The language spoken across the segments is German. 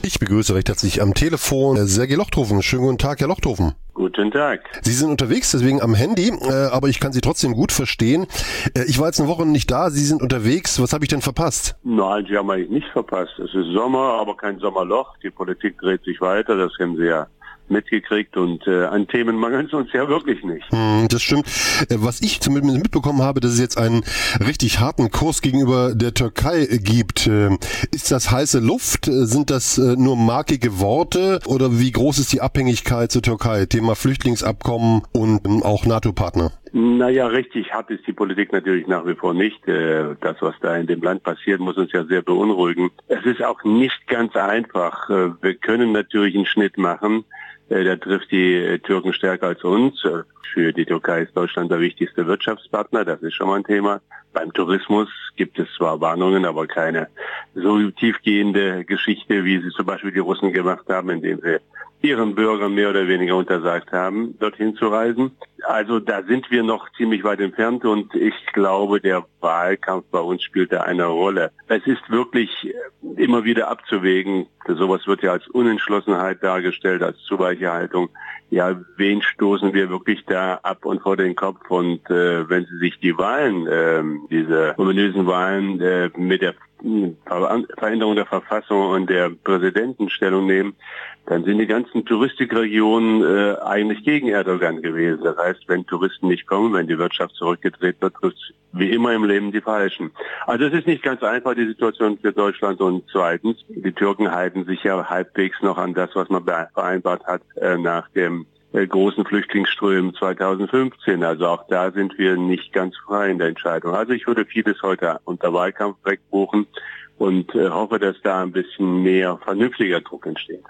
Ich begrüße recht herzlich am Telefon Sergej Lochthofen. Schönen guten Tag, Herr Lochthofen. Guten Tag. Sie sind unterwegs, deswegen am Handy, aber ich kann Sie trotzdem gut verstehen. Ich war jetzt eine Woche nicht da, Sie sind unterwegs. Was habe ich denn verpasst? Nein, Sie haben eigentlich nichts verpasst. Es ist Sommer, aber kein Sommerloch. Die Politik dreht sich weiter, das haben Sie ja mitgekriegt und an Themen mangelt es uns ja wirklich nicht. Das stimmt. Was ich zumindest mitbekommen habe, dass es jetzt einen richtig harten Kurs gegenüber der Türkei gibt. Ist das heiße Luft? Sind das nur markige Worte? Oder wie groß ist die Abhängigkeit zur Türkei? Thema Flüchtlingsabkommen und auch NATO-Partner. Naja, richtig hart ist die Politik natürlich nach wie vor nicht. Das, was da in dem Land passiert, muss uns ja sehr beunruhigen. Es ist auch nicht ganz einfach. Wir können natürlich einen Schnitt machen. Der trifft die Türken stärker als uns. Für die Türkei ist Deutschland der wichtigste Wirtschaftspartner. Das ist schon mal ein Thema. Beim Tourismus gibt es zwar Warnungen, aber keine so tiefgehende Geschichte, wie sie zum Beispiel die Russen gemacht haben, indem sie ihren Bürgern mehr oder weniger untersagt haben, dorthin zu reisen. Also da sind wir noch ziemlich weit entfernt und ich glaube, der Wahlkampf bei uns spielt da eine Rolle. Es ist wirklich immer wieder abzuwägen. Sowas wird ja als Unentschlossenheit dargestellt, als zu weiche Haltung. Ja, wen stoßen wir wirklich da ab und vor den Kopf? Und wenn Sie sich die Wahlen, diese ominösen Wahlen mit der Veränderung der Verfassung und der Präsidentenstellung nehmen, dann sind die ganzen Touristikregionen eigentlich gegen Erdogan gewesen. Das heißt, wenn Touristen nicht kommen, wenn die Wirtschaft zurückgedreht wird, trifft es wie immer im Leben die Falschen. Also es ist nicht ganz einfach, die Situation für Deutschland. Und zweitens, die Türken halten sich ja halbwegs noch an das, was man vereinbart hat nach dem großen Flüchtlingsströmen 2015. Also auch da sind wir nicht ganz frei in der Entscheidung. Also ich würde vieles heute unter Wahlkampf wegbuchen und hoffe, dass da ein bisschen mehr vernünftiger Druck entsteht.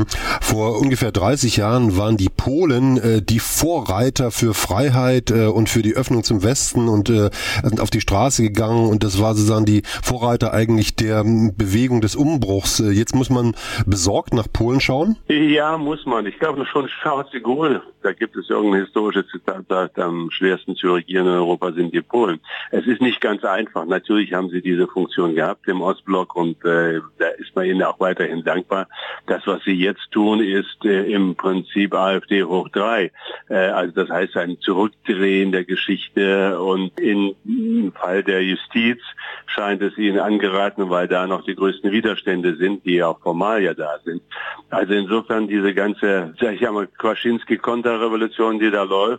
Vor ungefähr 30 Jahren waren die Polen die Vorreiter für Freiheit und für die Öffnung zum Westen und sind auf die Straße gegangen und das war sozusagen die Vorreiter eigentlich der Bewegung des Umbruchs. Jetzt muss man besorgt nach Polen schauen? Ja, muss man. Ich glaube schon Charles de Gaulle, da gibt es irgendein historisches Zitat, sagt, am schwersten zu regieren in Europa sind die Polen. Es ist nicht ganz einfach. Natürlich haben sie diese Funktion gehabt im Ostblock und da ist man ihnen auch weiterhin dankbar. Das, was sie jetzt tun, ist im Prinzip AfD hoch 3. Also das heißt ein Zurückdrehen der Geschichte und im Fall der Justiz scheint es ihnen angeraten, weil da noch die größten Widerstände sind, die auch formal ja da sind. Also insofern diese ganze, sag ich mal, Kaczynski-Konterrevolution, die da läuft,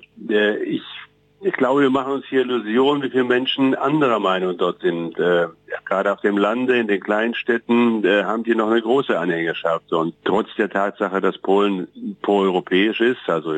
ich glaube, wir machen uns hier Illusionen, wie viele Menschen anderer Meinung dort sind. Gerade auf dem Lande, in den Kleinstädten, haben die noch eine große Anhängerschaft. Und trotz der Tatsache, dass Polen proeuropäisch ist, also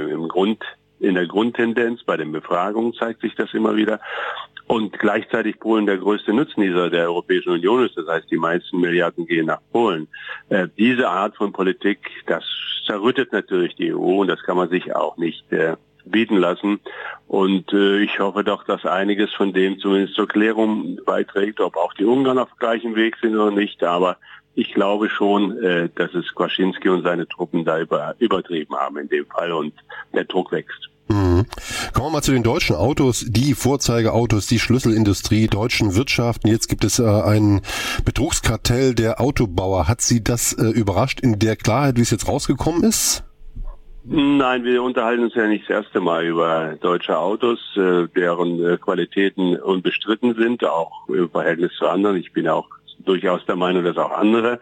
in der Grundtendenz, bei den Befragungen zeigt sich das immer wieder, und gleichzeitig Polen der größte Nutznießer der Europäischen Union ist, das heißt, die meisten Milliarden gehen nach Polen. Diese Art von Politik, das zerrüttet natürlich die EU und das kann man sich auch nicht bieten lassen. Und ich hoffe doch, dass einiges von dem zumindest zur Klärung beiträgt, ob auch die Ungarn auf gleichem Weg sind oder nicht. Aber ich glaube schon, dass es Kaczynski und seine Truppen da übertrieben haben in dem Fall und der Druck wächst. Kommen wir mal zu den deutschen Autos, die Vorzeigeautos, die Schlüsselindustrie, deutschen Wirtschaften. Jetzt gibt es ein Betrugskartell der Autobauer. Hat Sie das überrascht in der Klarheit, wie es jetzt rausgekommen ist? Nein, wir unterhalten uns ja nicht das erste Mal über deutsche Autos, deren Qualitäten unbestritten sind, auch im Verhältnis zu anderen. Ich bin auch durchaus der Meinung, dass auch andere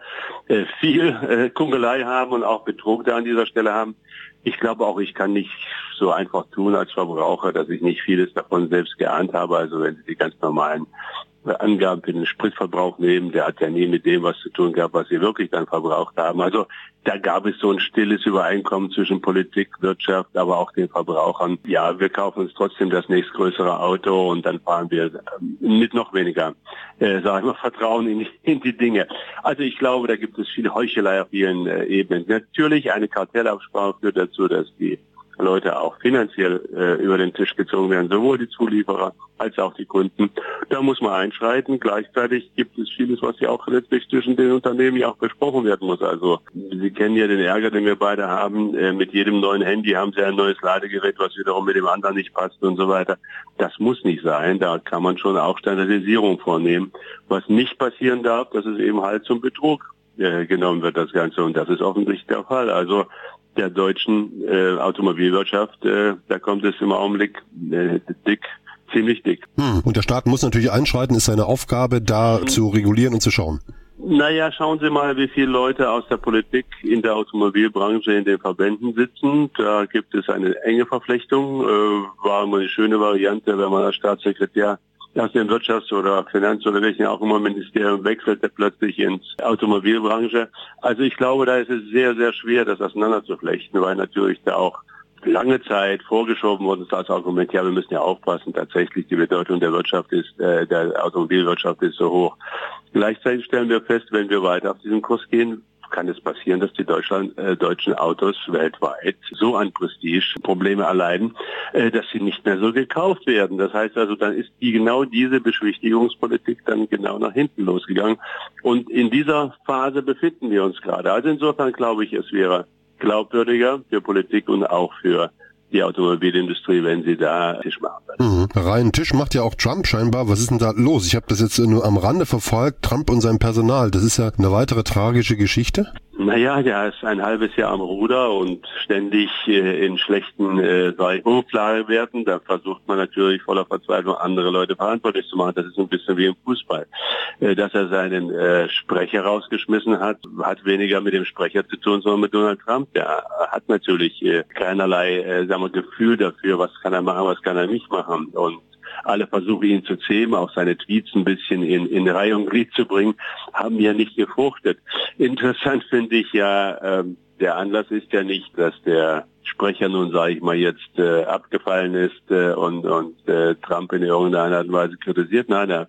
viel Kungelei haben und auch Betrug da an dieser Stelle haben. Ich glaube auch, ich kann nicht so einfach tun als Verbraucher, dass ich nicht vieles davon selbst geahnt habe. Also wenn Sie die ganz normalen Angaben für den Spritverbrauch nehmen, der hat ja nie mit dem was zu tun gehabt, was sie wirklich dann verbraucht haben. Also da gab es so ein stilles Übereinkommen zwischen Politik, Wirtschaft, aber auch den Verbrauchern. Ja, wir kaufen uns trotzdem das nächstgrößere Auto und dann fahren wir mit noch weniger, sagen wir, Vertrauen in die Dinge. Also ich glaube, da gibt es viel Heuchelei auf vielen Ebenen. Natürlich, eine Kartellabsprache führt dazu, dass die Leute auch finanziell über den Tisch gezogen werden, sowohl die Zulieferer als auch die Kunden. Da muss man einschreiten. Gleichzeitig gibt es vieles, was ja auch letztlich zwischen den Unternehmen ja auch besprochen werden muss. Also Sie kennen ja den Ärger, den wir beide haben. Mit jedem neuen Handy haben Sie ein neues Ladegerät, was wiederum mit dem anderen nicht passt und so weiter. Das muss nicht sein. Da kann man schon auch Standardisierung vornehmen. Was nicht passieren darf, dass es eben halt zum Betrug genommen wird, das Ganze. Und das ist offensichtlich der Fall. Also der deutschen Automobilwirtschaft, da kommt es im Augenblick ziemlich dick. Und der Staat muss natürlich einschreiten, ist seine Aufgabe, da zu regulieren und zu schauen. Naja, schauen Sie mal, wie viele Leute aus der Politik in der Automobilbranche in den Verbänden sitzen. Da gibt es eine enge Verflechtung. War immer eine schöne Variante, wenn man als Staatssekretär aus dem Wirtschafts- oder Finanz- oder welchen auch immer Ministerium wechselt, der plötzlich ins Automobilbranche. Also ich glaube, da ist es sehr, sehr schwer, das auseinanderzuflechten, weil natürlich da auch lange Zeit vorgeschoben worden ist als Argument, ja, wir müssen ja aufpassen, tatsächlich die Bedeutung der Wirtschaft der Automobilwirtschaft ist so hoch. Gleichzeitig stellen wir fest, wenn wir weiter auf diesen Kurs gehen, kann es passieren, dass die deutschen Autos weltweit so an Prestige-Probleme erleiden, dass sie nicht mehr so gekauft werden. Das heißt also, dann ist genau diese Beschwichtigungspolitik dann genau nach hinten losgegangen. Und in dieser Phase befinden wir uns gerade. Also insofern glaube ich, es wäre glaubwürdiger für Politik und auch für die Automobilindustrie, wenn sie da Tisch machen würden. Reinen Tisch macht ja auch Trump scheinbar. Was ist denn da los? Ich habe das jetzt nur am Rande verfolgt. Trump und sein Personal, das ist ja eine weitere tragische Geschichte. Naja, der ist ein halbes Jahr am Ruder und ständig in schlechten Umfragewerten. Da versucht man natürlich voller Verzweiflung andere Leute verantwortlich zu machen. Das ist ein bisschen wie im Fußball. Dass er seinen Sprecher rausgeschmissen hat, hat weniger mit dem Sprecher zu tun, sondern mit Donald Trump. Der hat natürlich keinerlei Gefühl dafür, was kann er machen, was kann er nicht machen. Und alle Versuche, ihn zu zähmen, auch seine Tweets ein bisschen in Reihe und Glied zu bringen, haben ja nicht gefruchtet. Interessant finde ich ja, der Anlass ist ja nicht, dass der Sprecher nun, sage ich mal, jetzt abgefallen ist und Trump in irgendeiner Art und Weise kritisiert. Nein,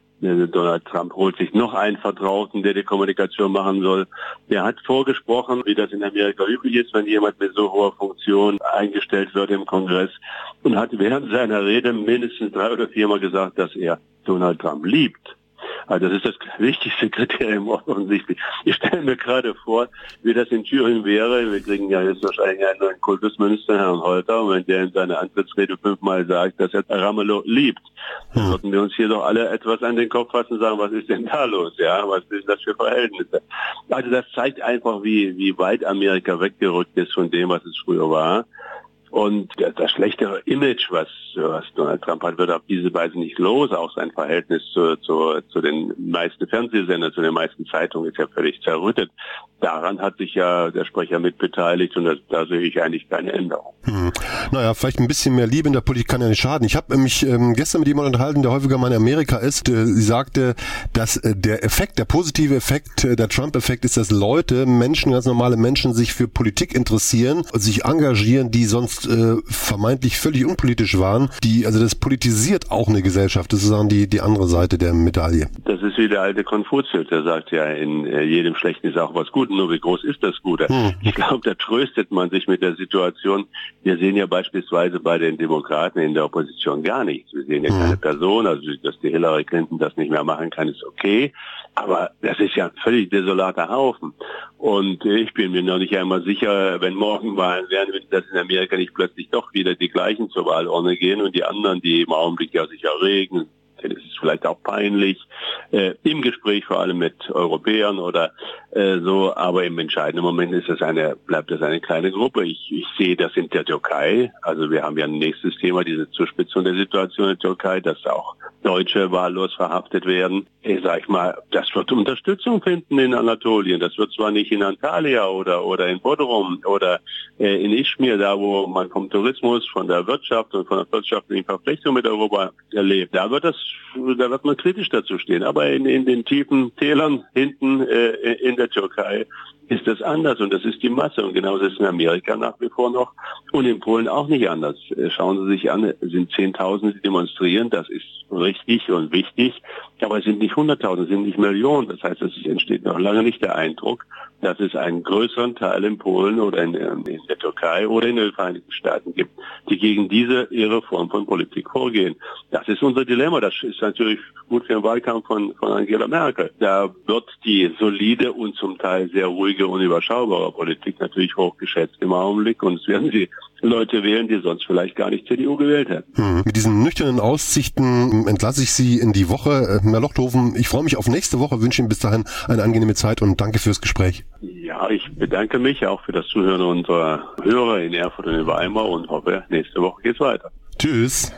Donald Trump holt sich noch einen Vertrauten, der die Kommunikation machen soll. Der hat vorgesprochen, wie das in Amerika üblich ist, wenn jemand mit so hoher Funktion eingestellt wird im Kongress, und hat während seiner Rede mindestens 3 oder 4 Mal gesagt, dass er Donald Trump liebt. Also das ist das wichtigste Kriterium offensichtlich. Ich stelle mir gerade vor, wie das in Thüringen wäre. Wir kriegen ja jetzt wahrscheinlich einen neuen Kultusminister, Herrn Holter, und wenn der in seiner Antrittsrede 5-mal sagt, dass er Ramelow liebt, dann sollten wir uns hier doch alle etwas an den Kopf fassen und sagen, was ist denn da los? Ja, was sind das für Verhältnisse? Also das zeigt einfach, wie weit Amerika weggerückt ist von dem, was es früher war. Und das schlechtere Image, was Donald Trump hat, wird auf diese Weise nicht los. Auch sein Verhältnis zu den meisten Fernsehsendern, zu den meisten Zeitungen ist ja völlig zerrüttet. Daran hat sich ja der Sprecher mit beteiligt, und da sehe ich eigentlich keine Änderung. Naja, vielleicht ein bisschen mehr Liebe in der Politik kann ja nicht schaden. Ich habe mich gestern mit jemandem unterhalten, der häufiger mal in Amerika ist. Sie sagte, dass der positive Effekt, der Trump-Effekt ist, dass Menschen, ganz normale Menschen sich für Politik interessieren und sich engagieren, die sonst vermeintlich völlig unpolitisch waren. Also das politisiert auch eine Gesellschaft. Das ist sozusagen die andere Seite der Medaille. Das ist wie der alte Konfuzius, der sagt ja, in jedem Schlechten ist auch was Gutes, nur wie groß ist das Gute? Ich glaube, da tröstet man sich mit der Situation. Wir sehen ja beispielsweise bei den Demokraten in der Opposition gar nichts. Wir sehen ja keine Person, also dass die Hillary Clinton das nicht mehr machen kann, ist okay. Aber das ist ja ein völlig desolater Haufen. Und ich bin mir noch nicht einmal sicher, wenn morgen Wahlen wären, dass in Amerika nicht plötzlich doch wieder die gleichen zur Wahlurne gehen und die anderen, die im Augenblick ja sich erregen, das ist vielleicht auch peinlich, im Gespräch vor allem mit Europäern oder so, aber im entscheidenden Moment bleibt das eine kleine Gruppe. Ich sehe das in der Türkei, also wir haben ja ein nächstes Thema, diese Zuspitzung der Situation in der Türkei, dass auch Deutsche wahllos verhaftet werden. Sag ich mal, das wird Unterstützung finden in Anatolien. Das wird zwar nicht in Antalya oder in Bodrum oder in Izmir, da wo man vom Tourismus, von der Wirtschaft und von der wirtschaftlichen Verflechtung mit Europa erlebt. Da wird man kritisch dazu stehen. Aber in den tiefen Tälern hinten in der Türkei ist das anders, und das ist die Masse, und genauso ist es in Amerika nach wie vor noch und in Polen auch nicht anders. Schauen Sie sich an, es sind Zehntausende, die demonstrieren, das ist richtig und wichtig, aber es sind nicht Hunderttausende, es sind nicht Millionen. Das heißt, es entsteht noch lange nicht der Eindruck, dass es einen größeren Teil in Polen oder in der Türkei oder in den Vereinigten Staaten gibt, die gegen ihre Form von Politik vorgehen. Das ist unser Dilemma. Das ist natürlich gut für den Wahlkampf von Angela Merkel. Da wird die solide und zum Teil sehr ruhige und überschaubare Politik natürlich hochgeschätzt im Augenblick, und es werden sie Leute wählen, die sonst vielleicht gar nicht CDU gewählt hätten. Mit diesen nüchternen Aussichten entlasse ich Sie in die Woche. Herr Lochthofen, ich freue mich auf nächste Woche, wünsche Ihnen bis dahin eine angenehme Zeit und danke fürs Gespräch. Ja, ich bedanke mich auch für das Zuhören unserer Hörer in Erfurt und in Weimar und hoffe, nächste Woche geht's weiter. Tschüss.